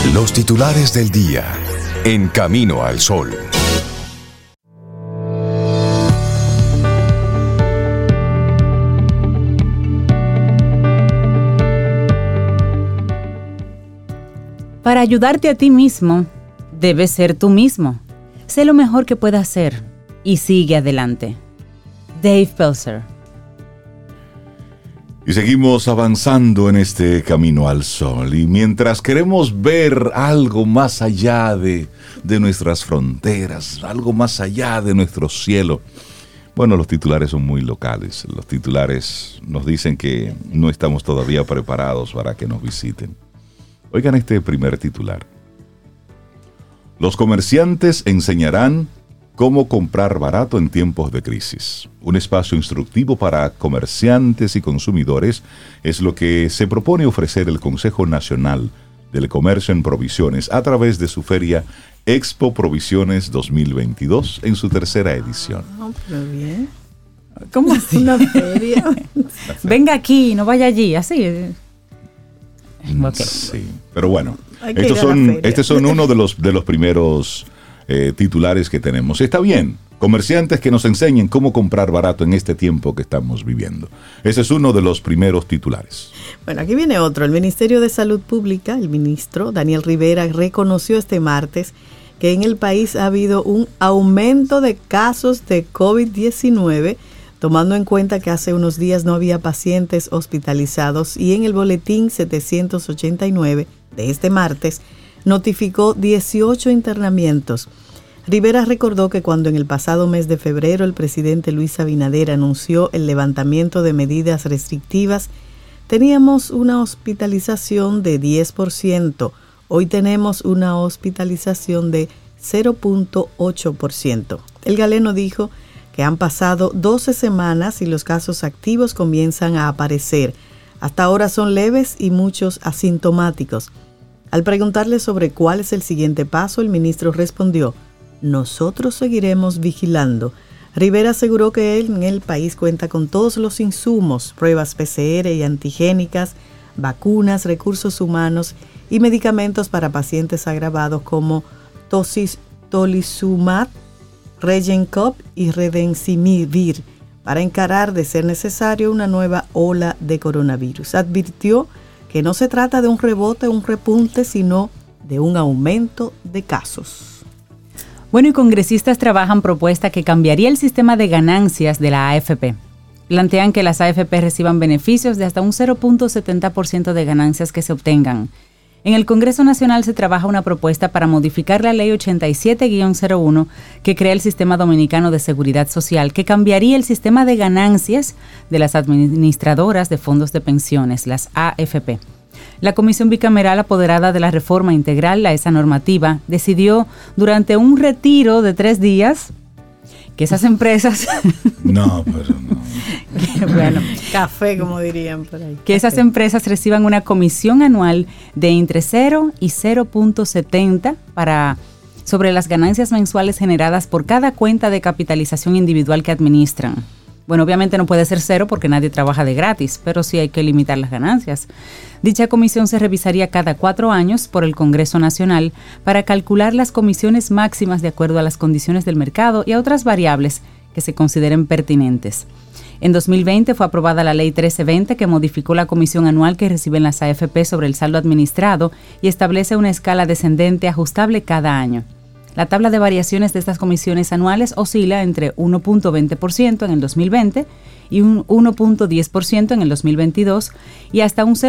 Los titulares del día en Camino al Sol. Para ayudarte a ti mismo, debes ser tú mismo. Sé lo mejor que puedas hacer y sigue adelante. Dave Pelzer. Y seguimos avanzando en este camino al sol. Y mientras queremos ver algo más allá de nuestras fronteras, algo más allá de nuestro cielo, bueno, los titulares son muy locales. Los titulares nos dicen que no estamos todavía preparados para que nos visiten. Oigan este primer titular. Los comerciantes enseñarán cómo comprar barato en tiempos de crisis. Un espacio instructivo para comerciantes y consumidores es lo que se propone ofrecer el Consejo Nacional del Comercio en Provisiones a través de su feria Expo Provisiones 2022 en su tercera edición. Pero bien. ¿Cómo así? Una feria. Venga aquí, no vaya allí, así. Okay. Sí, pero bueno, estos son uno de los primeros titulares que tenemos. Está bien, comerciantes que nos enseñen cómo comprar barato en este tiempo que estamos viviendo. Ese es uno de los primeros titulares. Bueno, aquí viene otro. El Ministerio de Salud Pública, el ministro Daniel Rivera, reconoció este martes que en el país ha habido un aumento de casos de COVID-19, tomando en cuenta que hace unos días no había pacientes hospitalizados, y en el boletín 789 de este martes notificó 18 internamientos. Rivera recordó que cuando en el pasado mes de febrero el presidente Luis Abinader anunció el levantamiento de medidas restrictivas, teníamos una hospitalización de 10%. Hoy tenemos una hospitalización de 0.8%. El galeno dijo que han pasado 12 semanas y los casos activos comienzan a aparecer. Hasta ahora son leves y muchos asintomáticos. Al preguntarle sobre cuál es el siguiente paso, el ministro respondió: nosotros seguiremos vigilando. Rivera aseguró que él en el país cuenta con todos los insumos, pruebas PCR y antigénicas, vacunas, recursos humanos y medicamentos para pacientes agravados como tocilizumab, Regencop y Redensimivir para encarar, de ser necesario, una nueva ola de coronavirus. Advirtió que no se trata de un rebote o un repunte, sino de un aumento de casos. Bueno, y congresistas trabajan propuesta que cambiaría el sistema de ganancias de la AFP. Plantean que las AFP reciban beneficios de hasta un 0.70% de ganancias que se obtengan. En el Congreso Nacional se trabaja una propuesta para modificar la Ley 87-01 que crea el Sistema Dominicano de Seguridad Social, que cambiaría el sistema de ganancias de las administradoras de fondos de pensiones, las AFP. La Comisión Bicameral apoderada de la reforma integral a esa normativa decidió durante un retiro de 3 días que esas empresas... No, pero no. Bueno, café, como dirían por ahí. Que esas empresas reciban una comisión anual de entre 0 y 0.70 sobre las ganancias mensuales generadas por cada cuenta de capitalización individual que administran. Bueno, obviamente no puede ser 0 porque nadie trabaja de gratis, pero sí hay que limitar las ganancias. Dicha comisión se revisaría cada 4 años por el Congreso Nacional para calcular las comisiones máximas de acuerdo a las condiciones del mercado y a otras variables que se consideren pertinentes. En 2020 fue aprobada la Ley 1320 que modificó la comisión anual que reciben las AFP sobre el saldo administrado y establece una escala descendente ajustable cada año. La tabla de variaciones de estas comisiones anuales oscila entre 1.20% en el 2020 y un 1.10% en el 2022 y hasta un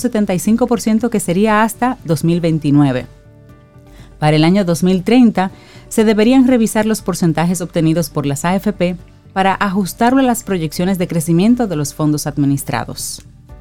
0.75% que sería hasta 2029. Para el año 2030 se deberían revisar los porcentajes obtenidos por las AFP para ajustarlo a las proyecciones de crecimiento de los fondos administrados.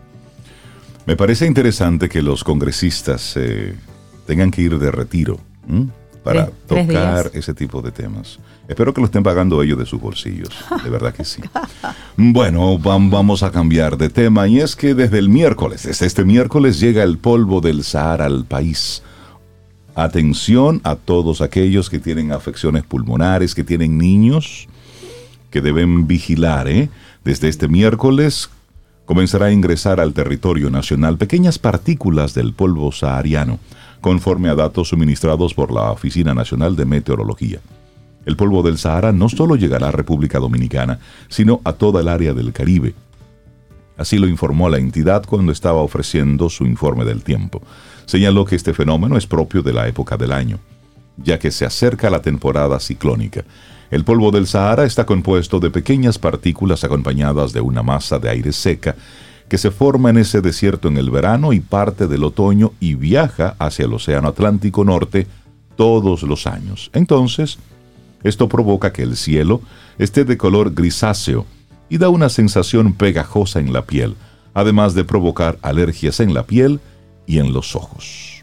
Me parece interesante que los congresistas tengan que ir de retiro para tocar ese tipo de temas. Espero que lo estén pagando ellos de sus bolsillos, de verdad que sí. Bueno, vamos a cambiar de tema, y es que desde este miércoles llega el polvo del Sahara al país. Atención a todos aquellos que tienen afecciones pulmonares, que tienen niños, que deben vigilar, Desde este miércoles comenzará a ingresar al territorio nacional pequeñas partículas del polvo sahariano, conforme a datos suministrados por la Oficina Nacional de Meteorología. El polvo del Sahara no solo llegará a República Dominicana, sino a toda el área del Caribe. Así lo informó la entidad cuando estaba ofreciendo su informe del tiempo. Señaló que este fenómeno es propio de la época del año, ya que se acerca la temporada ciclónica. El polvo del Sahara está compuesto de pequeñas partículas acompañadas de una masa de aire seca que se forma en ese desierto en el verano y parte del otoño y viaja hacia el Océano Atlántico Norte todos los años. Entonces, esto provoca que el cielo esté de color grisáceo y da una sensación pegajosa en la piel, además de provocar alergias en la piel y en los ojos.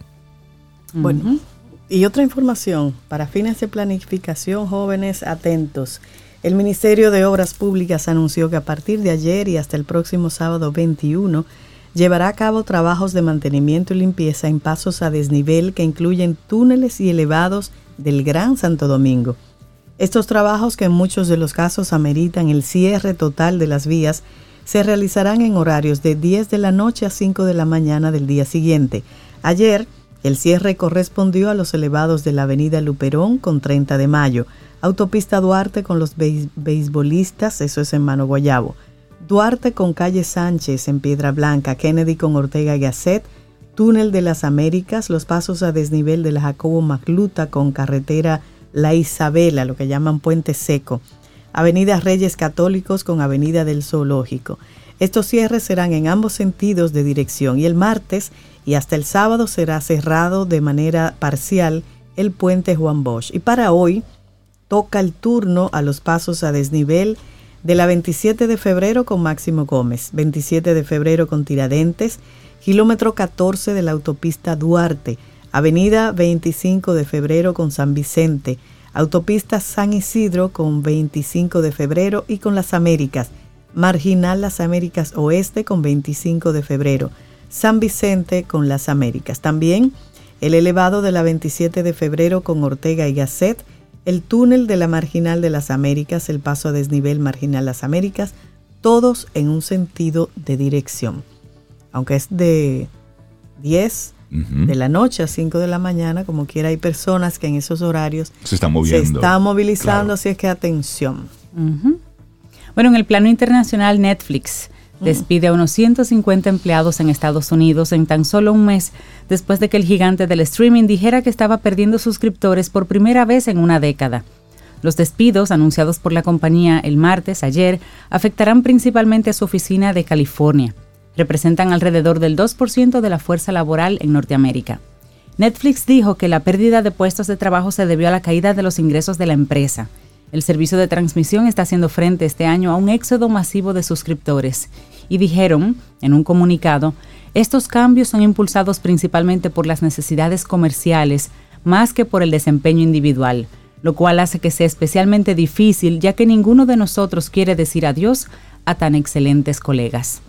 Bueno, y otra información, para fines de planificación, jóvenes, atentos. El Ministerio de Obras Públicas anunció que a partir de ayer y hasta el próximo sábado 21, llevará a cabo trabajos de mantenimiento y limpieza en pasos a desnivel que incluyen túneles y elevados del Gran Santo Domingo. Estos trabajos, que en muchos de los casos ameritan el cierre total de las vías, se realizarán en horarios de 10 de la noche a 5 de la mañana del día siguiente. Ayer, el cierre correspondió a los elevados de la avenida Luperón con 30 de mayo, autopista Duarte con los beisbolistas, eso es en Mano Guayabo, Duarte con calle Sánchez en Piedra Blanca, Kennedy con Ortega y Gasset, túnel de las Américas, los pasos a desnivel de la Jacobo Macluta con carretera La Isabela, lo que llaman Puente Seco, avenida Reyes Católicos con avenida del Zoológico. Estos cierres serán en ambos sentidos de dirección y el martes y hasta el sábado será cerrado de manera parcial el puente Juan Bosch. Y para hoy toca el turno a los pasos a desnivel de la 27 de febrero con Máximo Gómez, 27 de febrero con Tiradentes, kilómetro 14 de la autopista Duarte, avenida 25 de febrero con San Vicente, autopista San Isidro con 25 de febrero y con Las Américas, marginal Las Américas Oeste con 25 de febrero, San Vicente con Las Américas. También el elevado de la 27 de febrero con Ortega y Gasset, el túnel de la marginal de Las Américas, el paso a desnivel marginal Las Américas, todos en un sentido de dirección. Aunque es de 10 de la noche a 5 de la mañana, como quiera, hay personas que en esos horarios se están movilizando, claro. Así es que atención. Bueno, en el plano internacional, Netflix despide a unos 150 empleados en Estados Unidos en tan solo un mes, después de que el gigante del streaming dijera que estaba perdiendo suscriptores por primera vez en una década. Los despidos, anunciados por la compañía el martes, ayer, afectarán principalmente a su oficina de California. Representan alrededor del 2% de la fuerza laboral en Norteamérica. Netflix dijo que la pérdida de puestos de trabajo se debió a la caída de los ingresos de la empresa. El servicio de transmisión está haciendo frente este año a un éxodo masivo de suscriptores. Y dijeron, en un comunicado, estos cambios son impulsados principalmente por las necesidades comerciales, más que por el desempeño individual, lo cual hace que sea especialmente difícil, ya que ninguno de nosotros quiere decir adiós a tan excelentes colegas.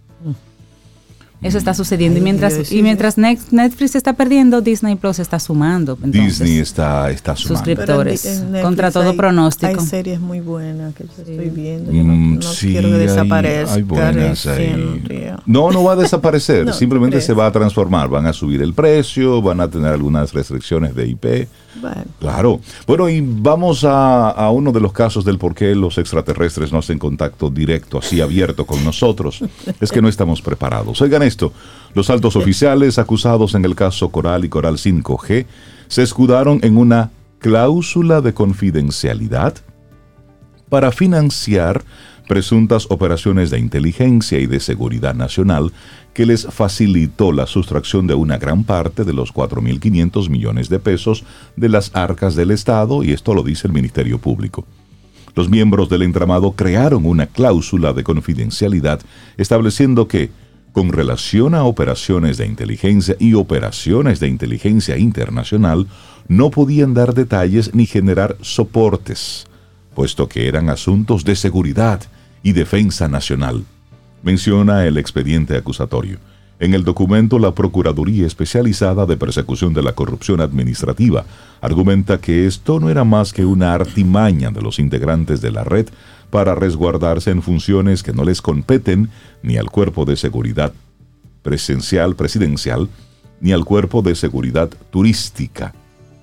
Eso está sucediendo. Y mientras Netflix está perdiendo, Disney Plus está sumando. Entonces, Disney está sumando suscriptores contra todo pronóstico. Hay series muy buenas que yo estoy viendo. No quiero que desaparezca. Hay buenas ahí. No va a desaparecer. Simplemente se va a transformar. Van a subir el precio, van a tener algunas restricciones de IP. Bueno. Claro. Bueno, y vamos a uno de los casos del por qué los extraterrestres no hacen contacto directo, así abierto con nosotros. Es que no estamos preparados. Oigan esto, los altos oficiales acusados en el caso Coral y Coral 5G se escudaron en una cláusula de confidencialidad para financiar presuntas operaciones de inteligencia y de seguridad nacional que les facilitó la sustracción de una gran parte de los 4.500 millones de pesos de las arcas del Estado, y esto lo dice el Ministerio Público. Los miembros del entramado crearon una cláusula de confidencialidad estableciendo que, con relación a operaciones de inteligencia y operaciones de inteligencia internacional, no podían dar detalles ni generar soportes, puesto que eran asuntos de seguridad y defensa nacional, menciona el expediente acusatorio. En el documento, la Procuraduría Especializada de Persecución de la Corrupción Administrativa argumenta que esto no era más que una artimaña de los integrantes de la red para resguardarse en funciones que no les competen ni al Cuerpo de Seguridad Presidencial, ni al Cuerpo de Seguridad Turística.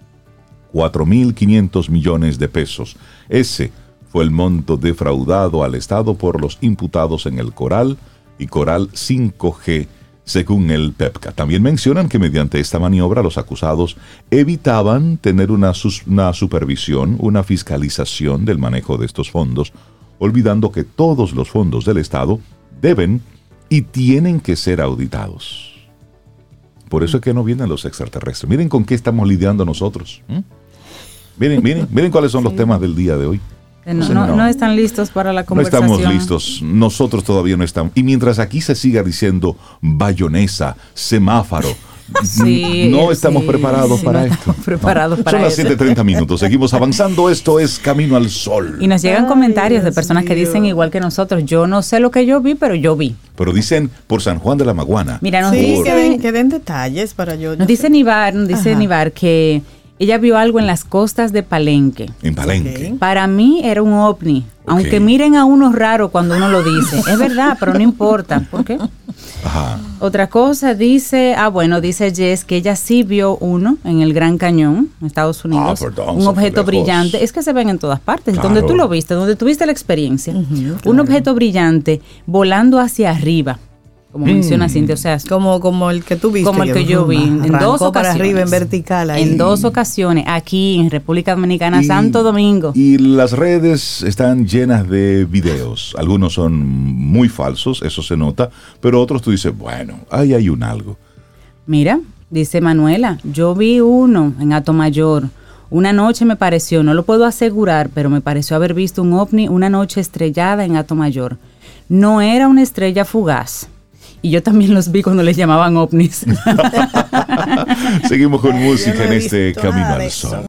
4.500 millones de pesos. Ese fue el monto defraudado al Estado por los imputados en el Coral y Coral 5G, según el PEPCA. También mencionan que mediante esta maniobra los acusados evitaban tener una supervisión, una fiscalización del manejo de estos fondos, olvidando que todos los fondos del Estado deben y tienen que ser auditados. Por eso es que no vienen los extraterrestres. Miren con qué estamos lidiando nosotros. Miren cuáles son los temas del día de hoy. No están listos para la conversación. No estamos listos, nosotros todavía no estamos. Y mientras aquí se siga diciendo bayonesa, semáforo, no estamos preparados para esto. Son las 7:30 minutos, seguimos avanzando, esto es Camino al Sol. Y nos llegan comentarios de personas que dicen igual que nosotros, yo no sé lo que yo vi, pero yo vi. Pero dicen por San Juan de la Maguana. Mira, nos dicen que den detalles para yo. Nos dice Nivar que ella vio algo en las costas de Palenque. En Palenque. Okay. Para mí era un ovni. Aunque miren a uno raro cuando uno lo dice. Es verdad, pero no importa. ¿Por qué? Ajá. Otra cosa dice Jess que ella sí vio uno en el Gran Cañón, en Estados Unidos. Un objeto brillante. Es que se ven en todas partes. Claro. Donde tú lo viste, donde tuviste la experiencia. Claro. Un objeto brillante volando hacia arriba. Como menciona Cintia, o sea, como el que tú viste. Como el que yo vi, en 2 ocasiones. Para arriba, en vertical. Ahí. En 2 ocasiones, aquí en República Dominicana, Santo Domingo. Y las redes están llenas de videos. Algunos son muy falsos, eso se nota, pero otros tú dices, bueno, ahí hay un algo. Mira, dice Manuela, yo vi uno en Atomayor. Una noche me pareció, no lo puedo asegurar, pero me pareció haber visto un ovni una noche estrellada en Atomayor. No era una estrella fugaz. Y yo también los vi cuando les llamaban ovnis. Seguimos con música en este Camino al Sol.